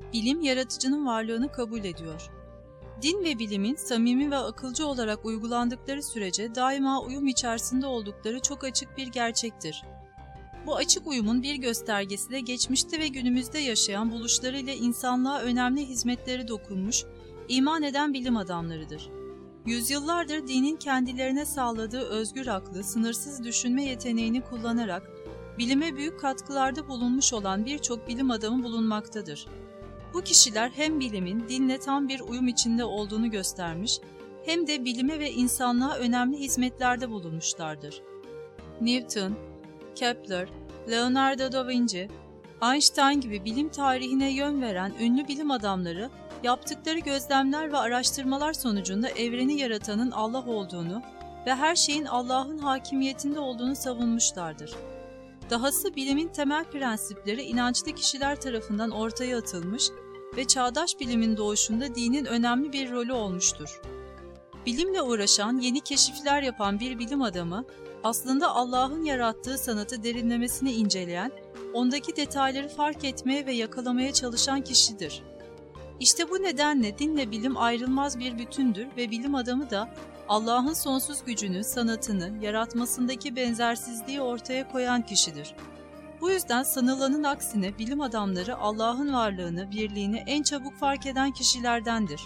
Bilim, yaratıcının varlığını kabul ediyor. Din ve bilimin samimi ve akılcı olarak uygulandıkları sürece daima uyum içerisinde oldukları çok açık bir gerçektir. Bu açık uyumun bir göstergesi de geçmişte ve günümüzde yaşayan buluşlarıyla insanlığa önemli hizmetleri dokunmuş, iman eden bilim adamlarıdır. Yüzyıllardır dinin kendilerine sağladığı özgür aklı, sınırsız düşünme yeteneğini kullanarak bilime büyük katkılarda bulunmuş olan birçok bilim adamı bulunmaktadır. Bu kişiler hem bilimin dinle tam bir uyum içinde olduğunu göstermiş, hem de bilime ve insanlığa önemli hizmetlerde bulunmuşlardır. Newton, Kepler, Leonardo da Vinci, Einstein gibi bilim tarihine yön veren ünlü bilim adamları, yaptıkları gözlemler ve araştırmalar sonucunda evreni yaratanın Allah olduğunu ve her şeyin Allah'ın hakimiyetinde olduğunu savunmuşlardır. Dahası bilimin temel prensipleri inançlı kişiler tarafından ortaya atılmış ve çağdaş bilimin doğuşunda dinin önemli bir rolü olmuştur. Bilimle uğraşan, yeni keşifler yapan bir bilim adamı, aslında Allah'ın yarattığı sanatı derinlemesine inceleyen, ondaki detayları fark etmeye ve yakalamaya çalışan kişidir. İşte bu nedenle dinle bilim ayrılmaz bir bütündür ve bilim adamı da Allah'ın sonsuz gücünü, sanatını, yaratmasındaki benzersizliği ortaya koyan kişidir. Bu yüzden sanılanın aksine bilim adamları Allah'ın varlığını, birliğini en çabuk fark eden kişilerdendir.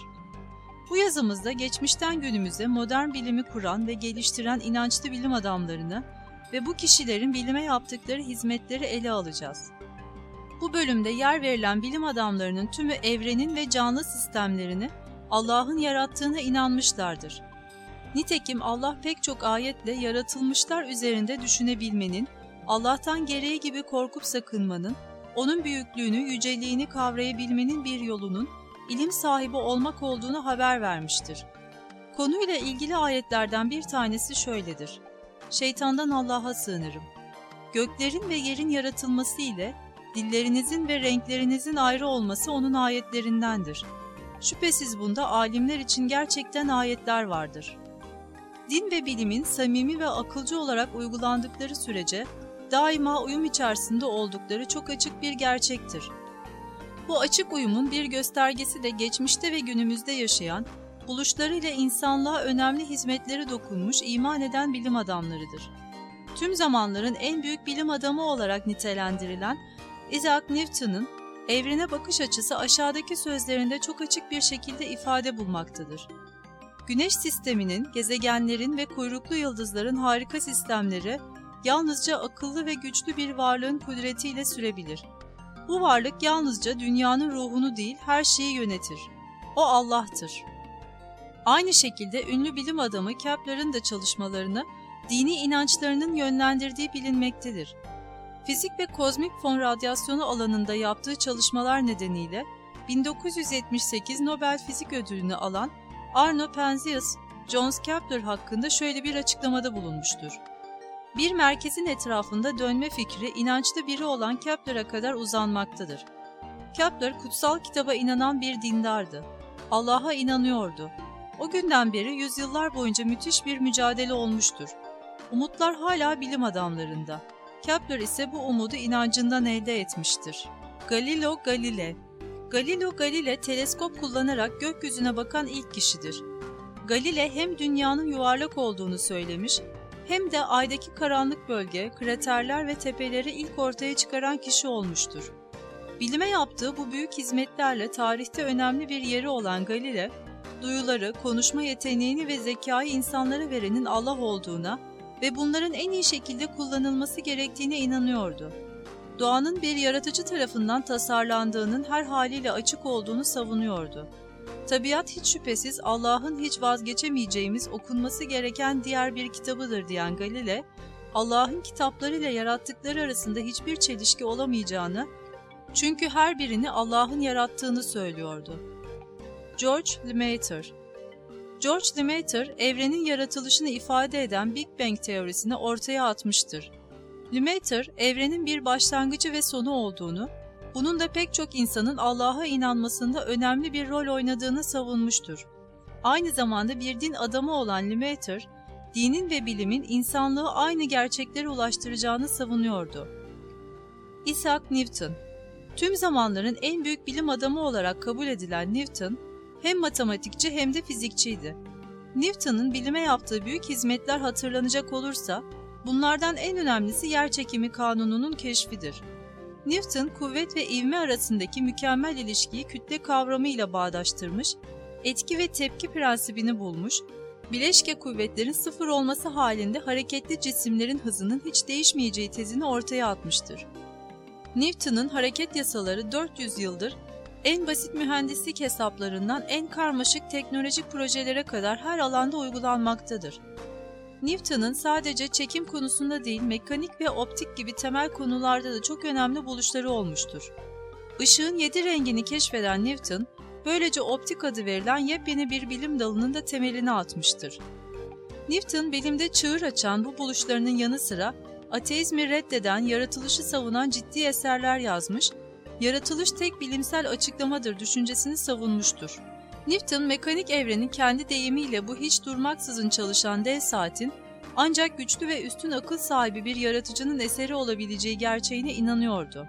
Bu yazımızda geçmişten günümüze modern bilimi kuran ve geliştiren inançlı bilim adamlarını ve bu kişilerin bilime yaptıkları hizmetleri ele alacağız. Bu bölümde yer verilen bilim adamlarının tümü evrenin ve canlı sistemlerini Allah'ın yarattığına inanmışlardır. Nitekim Allah pek çok ayetle yaratılmışlar üzerinde düşünebilmenin, Allah'tan gereği gibi korkup sakınmanın, onun büyüklüğünü, yüceliğini kavrayabilmenin bir yolunun ilim sahibi olmak olduğunu haber vermiştir. Konuyla ilgili ayetlerden bir tanesi şöyledir: Şeytandan Allah'a sığınırım. Göklerin ve yerin yaratılması ile dillerinizin ve renklerinizin ayrı olması onun ayetlerindendir. Şüphesiz bunda alimler için gerçekten ayetler vardır. Din ve bilimin samimi ve akılcı olarak uygulandıkları sürece daima uyum içerisinde oldukları çok açık bir gerçektir. Bu açık uyumun bir göstergesi de geçmişte ve günümüzde yaşayan, buluşlarıyla insanlığa önemli hizmetleri dokunmuş, iman eden bilim adamlarıdır. Tüm zamanların en büyük bilim adamı olarak nitelendirilen Isaac Newton'un evrene bakış açısı aşağıdaki sözlerinde çok açık bir şekilde ifade bulmaktadır. Güneş sisteminin, gezegenlerin ve kuyruklu yıldızların harika sistemleri yalnızca akıllı ve güçlü bir varlığın kudretiyle sürebilir. Bu varlık yalnızca dünyanın ruhunu değil, her şeyi yönetir. O Allah'tır. Aynı şekilde ünlü bilim adamı Kepler'in de çalışmalarını dini inançlarının yönlendirdiği bilinmektedir. Fizik ve kozmik fon radyasyonu alanında yaptığı çalışmalar nedeniyle 1978 Nobel Fizik Ödülünü alan Arno Penzias, Johannes Kepler hakkında şöyle bir açıklamada bulunmuştur. Bir merkezin etrafında dönme fikri inançlı biri olan Kepler'e kadar uzanmaktadır. Kepler kutsal kitaba inanan bir dindardı. Allah'a inanıyordu. O günden beri yüzyıllar boyunca müthiş bir mücadele olmuştur. Umutlar hala bilim adamlarında. Kepler ise bu umudu inancından elde etmiştir. Galileo Galilei teleskop kullanarak gökyüzüne bakan ilk kişidir. Galilei hem dünyanın yuvarlak olduğunu söylemiş, hem de aydaki karanlık bölge, kraterler ve tepeleri ilk ortaya çıkaran kişi olmuştur. Bilime yaptığı bu büyük hizmetlerle tarihte önemli bir yeri olan Galilei, duyuları, konuşma yeteneğini ve zekayı insanlara verenin Allah olduğuna ve bunların en iyi şekilde kullanılması gerektiğine inanıyordu. Doğanın bir yaratıcı tarafından tasarlandığının her haliyle açık olduğunu savunuyordu. Tabiat hiç şüphesiz Allah'ın hiç vazgeçemeyeceğimiz, okunması gereken diğer bir kitabıdır diyen Galilei, Allah'ın kitaplarıyla yarattıkları arasında hiçbir çelişki olamayacağını, çünkü her birini Allah'ın yarattığını söylüyordu. George Lemaitre, evrenin yaratılışını ifade eden Big Bang teorisini ortaya atmıştır. Lemaitre, evrenin bir başlangıcı ve sonu olduğunu, bunun da pek çok insanın Allah'a inanmasında önemli bir rol oynadığını savunmuştur. Aynı zamanda bir din adamı olan Lemaitre, dinin ve bilimin insanlığı aynı gerçeklere ulaştıracağını savunuyordu. Isaac Tüm zamanların en büyük bilim adamı olarak kabul edilen Newton, hem matematikçi hem de fizikçiydi. Newton'un bilime yaptığı büyük hizmetler hatırlanacak olursa, bunlardan en önemlisi yerçekimi kanununun keşfidir. Newton, kuvvet ve ivme arasındaki mükemmel ilişkiyi kütle kavramıyla bağdaştırmış, etki ve tepki prensibini bulmuş, bileşke kuvvetlerin sıfır olması halinde hareketli cisimlerin hızının hiç değişmeyeceği tezini ortaya atmıştır. Newton'un hareket yasaları 400 yıldır en basit mühendislik hesaplarından en karmaşık teknolojik projelere kadar her alanda uygulanmaktadır. Newton'un sadece çekim konusunda değil, mekanik ve optik gibi temel konularda da çok önemli buluşları olmuştur. Işığın 7 rengini keşfeden Newton, böylece optik adı verilen yepyeni bir bilim dalının da temelini atmıştır. Newton, bilimde çığır açan bu buluşlarının yanı sıra, ateizmi reddeden, yaratılışı savunan ciddi eserler yazmış, yaratılış tek bilimsel açıklamadır düşüncesini savunmuştur. Newton, mekanik evrenin kendi deyimiyle bu hiç durmaksızın çalışan dev saatin, ancak güçlü ve üstün akıl sahibi bir yaratıcının eseri olabileceği gerçeğine inanıyordu.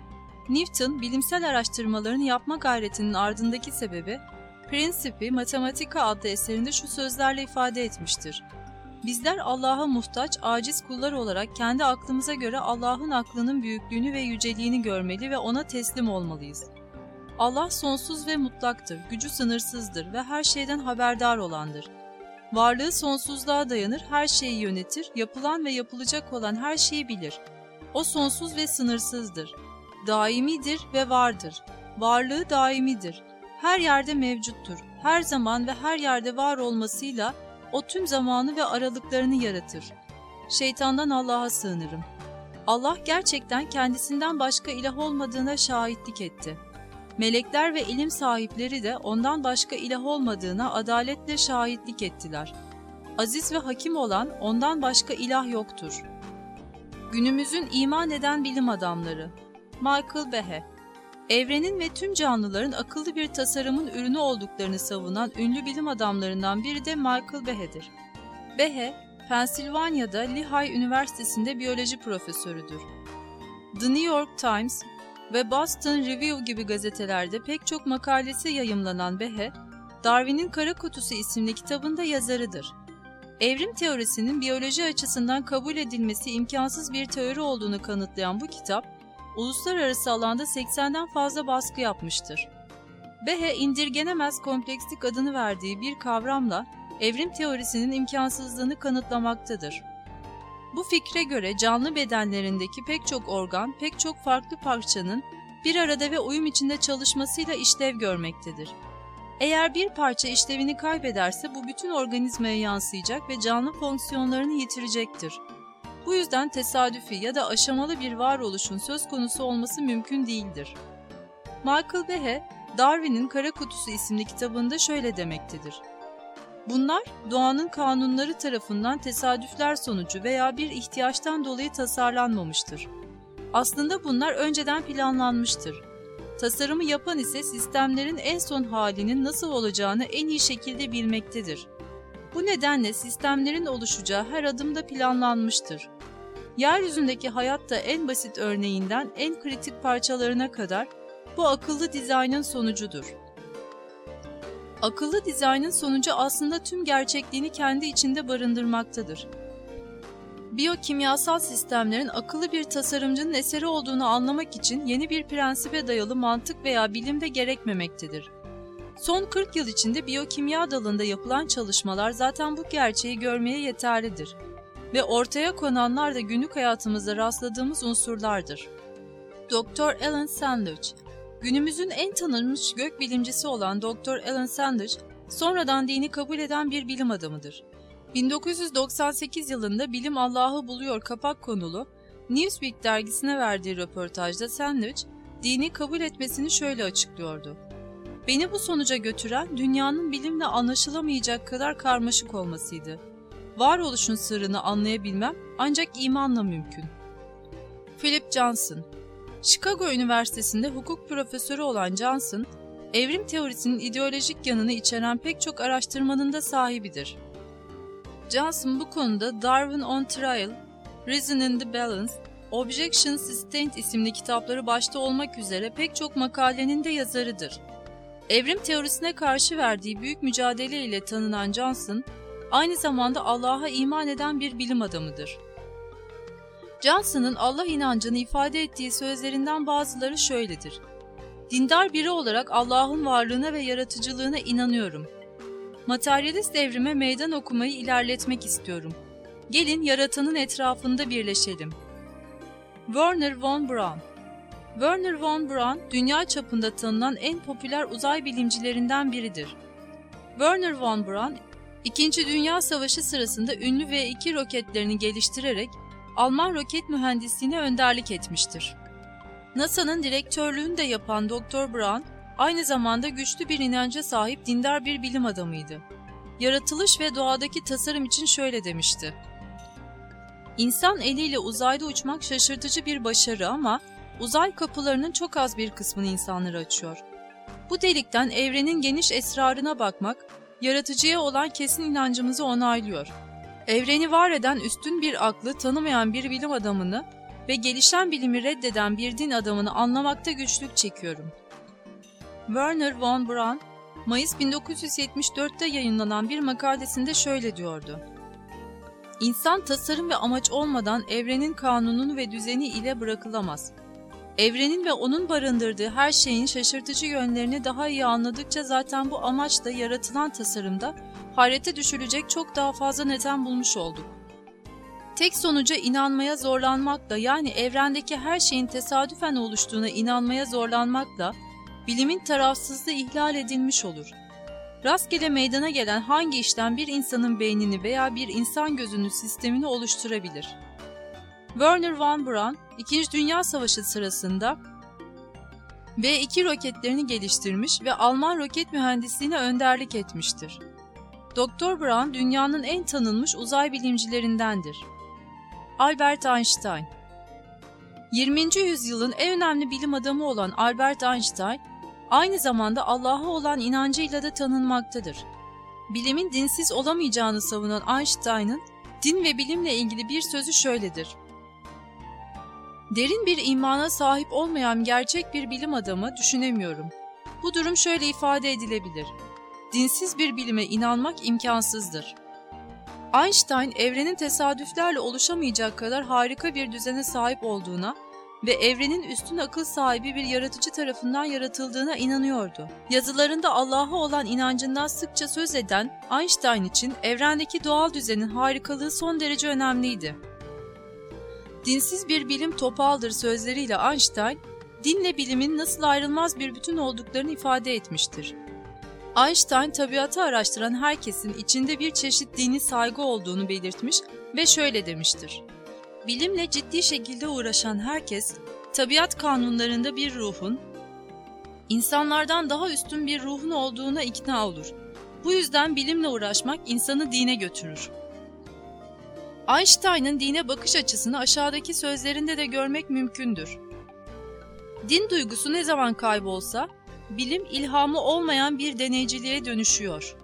Newton, bilimsel araştırmalarını yapma gayretinin ardındaki sebebi, Principi Mathematica adlı eserinde şu sözlerle ifade etmiştir. Bizler Allah'a muhtaç, aciz kullar olarak kendi aklımıza göre Allah'ın aklının büyüklüğünü ve yüceliğini görmeli ve ona teslim olmalıyız. Allah sonsuz ve mutlaktır, gücü sınırsızdır ve her şeyden haberdar olandır. Varlığı sonsuzluğa dayanır, her şeyi yönetir, yapılan ve yapılacak olan her şeyi bilir. O sonsuz ve sınırsızdır. Daimidir ve vardır. Varlığı daimidir. Her yerde mevcuttur. Her zaman ve her yerde var olmasıyla o tüm zamanı ve aralıklarını yaratır. Şeytandan Allah'a sığınırım. Allah gerçekten kendisinden başka ilah olmadığına şahitlik etti. Melekler ve ilim sahipleri de ondan başka ilah olmadığına adaletle şahitlik ettiler. Aziz ve hakim olan ondan başka ilah yoktur. Günümüzün iman eden bilim adamları. Michael Behe. Evrenin ve tüm canlıların akıllı bir tasarımın ürünü olduklarını savunan ünlü bilim adamlarından biri de Michael Behe'dir. Behe, Pensilvanya'da Lehigh Üniversitesi'nde biyoloji profesörüdür. The New York Times ve Boston Review gibi gazetelerde pek çok makalesi yayımlanan Behe, Darwin'in Kara Kutusu isimli kitabında yazarıdır. Evrim teorisinin biyoloji açısından kabul edilmesi imkansız bir teori olduğunu kanıtlayan bu kitap, uluslararası alanda 80'den fazla baskı yapmıştır. Behe, indirgenemez komplekslik adını verdiği bir kavramla evrim teorisinin imkansızlığını kanıtlamaktadır. Bu fikre göre canlı bedenlerindeki pek çok organ, pek çok farklı parçanın bir arada ve uyum içinde çalışmasıyla işlev görmektedir. Eğer bir parça işlevini kaybederse bu bütün organizmaya yansıyacak ve canlı fonksiyonlarını yitirecektir. Bu yüzden tesadüfi ya da aşamalı bir varoluşun söz konusu olması mümkün değildir. Michael Behe, Darwin'in Kara Kutusu isimli kitabında şöyle demektedir. Bunlar, doğanın kanunları tarafından tesadüfler sonucu veya bir ihtiyaçtan dolayı tasarlanmamıştır. Aslında bunlar önceden planlanmıştır. Tasarımı yapan ise sistemlerin en son halinin nasıl olacağını en iyi şekilde bilmektedir. Bu nedenle sistemlerin oluşacağı her adımda planlanmıştır. Yeryüzündeki hayat da en basit örneğinden en kritik parçalarına kadar bu akıllı dizaynın sonucudur. Akıllı dizaynın sonucu aslında tüm gerçekliğini kendi içinde barındırmaktadır. Biyokimyasal sistemlerin akıllı bir tasarımcının eseri olduğunu anlamak için yeni bir prensibe dayalı mantık veya bilim de gerekmemektedir. Son 40 yıl içinde biyokimya dalında yapılan çalışmalar zaten bu gerçeği görmeye yeterlidir ve ortaya konanlar da günlük hayatımızda rastladığımız unsurlardır. Dr. Alan Sandage. Günümüzün en tanınmış gökbilimcisi olan Dr. Alan Sandage, sonradan dini kabul eden bir bilim adamıdır. 1998 yılında Bilim Allah'ı Buluyor kapak konulu Newsweek dergisine verdiği röportajda Sandage, dini kabul etmesini şöyle açıklıyordu. Beni bu sonuca götüren dünyanın bilimle anlaşılamayacak kadar karmaşık olmasıydı. Varoluşun sırrını anlayabilmem ancak imanla mümkün. Philip Johnson. Chicago Üniversitesi'nde hukuk profesörü olan Johnson, evrim teorisinin ideolojik yanını içeren pek çok araştırmanın da sahibidir. Johnson bu konuda Darwin on Trial, Reason in the Balance Objection Sustained isimli kitapları başta olmak üzere pek çok makalenin de yazarıdır. Evrim teorisine karşı verdiği büyük mücadele ile tanınan Johnson, aynı zamanda Allah'a iman eden bir bilim adamıdır. Johnson'ın Allah inancını ifade ettiği sözlerinden bazıları şöyledir: "Dindar biri olarak Allah'ın varlığına ve yaratıcılığına inanıyorum. Materyalist evrime meydan okumayı ilerletmek istiyorum. Gelin yaratanın etrafında birleşelim." Wernher von Braun. Wernher von Braun, dünya çapında tanınan en popüler uzay bilimcilerinden biridir. Wernher von Braun, İkinci Dünya Savaşı sırasında ünlü V2 roketlerini geliştirerek Alman roket mühendisliğine önderlik etmiştir. NASA'nın direktörlüğünü de yapan Dr. Braun, aynı zamanda güçlü bir inanca sahip dindar bir bilim adamıydı. Yaratılış ve doğadaki tasarım için şöyle demişti: "İnsan eliyle uzayda uçmak şaşırtıcı bir başarı ama uzay kapılarının çok az bir kısmını insanlara açıyor. Bu delikten evrenin geniş esrarına bakmak, yaratıcıya olan kesin inancımızı onaylıyor. Evreni var eden üstün bir aklı tanımayan bir bilim adamını ve gelişen bilimi reddeden bir din adamını anlamakta güçlük çekiyorum." Wernher von Braun, Mayıs 1974'te yayınlanan bir makalesinde şöyle diyordu: "İnsan tasarım ve amaç olmadan evrenin kanunu ve düzeni ile bırakılamaz. Evrenin ve onun barındırdığı her şeyin şaşırtıcı yönlerini daha iyi anladıkça zaten bu amaçla yaratılan tasarımda hayrete düşülecek çok daha fazla neden bulmuş olduk. Tek sonuca inanmaya zorlanmakla, yani evrendeki her şeyin tesadüfen oluştuğuna inanmaya zorlanmakla bilimin tarafsızlığı ihlal edilmiş olur. Rastgele meydana gelen hangi işlem bir insanın beynini veya bir insan gözünün sistemini oluşturabilir?" Wernher von Braun, İkinci Dünya Savaşı sırasında V2 roketlerini geliştirmiş ve Alman roket mühendisliğine önderlik etmiştir. Dr. Braun, dünyanın en tanınmış uzay bilimcilerindendir. Albert Einstein. 20. yüzyılın en önemli bilim adamı olan Albert Einstein, aynı zamanda Allah'a olan inancıyla da tanınmaktadır. Bilimin dinsiz olamayacağını savunan Einstein'ın din ve bilimle ilgili bir sözü şöyledir: "Derin bir imana sahip olmayan gerçek bir bilim adamı düşünemiyorum. Bu durum şöyle ifade edilebilir: dinsiz bir bilime inanmak imkansızdır." Einstein, evrenin tesadüflerle oluşamayacak kadar harika bir düzene sahip olduğuna ve evrenin üstün akıl sahibi bir yaratıcı tarafından yaratıldığına inanıyordu. Yazılarında Allah'a olan inancından sıkça söz eden Einstein için evrendeki doğal düzenin harikalığı son derece önemliydi. "Dinsiz bir bilim topaldır" sözleriyle Einstein, dinle bilimin nasıl ayrılmaz bir bütün olduklarını ifade etmiştir. Einstein, tabiatı araştıran herkesin içinde bir çeşit dini saygı olduğunu belirtmiş ve şöyle demiştir: "Bilimle ciddi şekilde uğraşan herkes, tabiat kanunlarında bir ruhun, insanlardan daha üstün bir ruhun olduğuna ikna olur. Bu yüzden bilimle uğraşmak insanı dine götürür." Einstein'ın dine bakış açısını aşağıdaki sözlerinde de görmek mümkündür: "Din duygusu ne zaman kaybolsa, bilim ilhamı olmayan bir deneyciliğe dönüşüyor.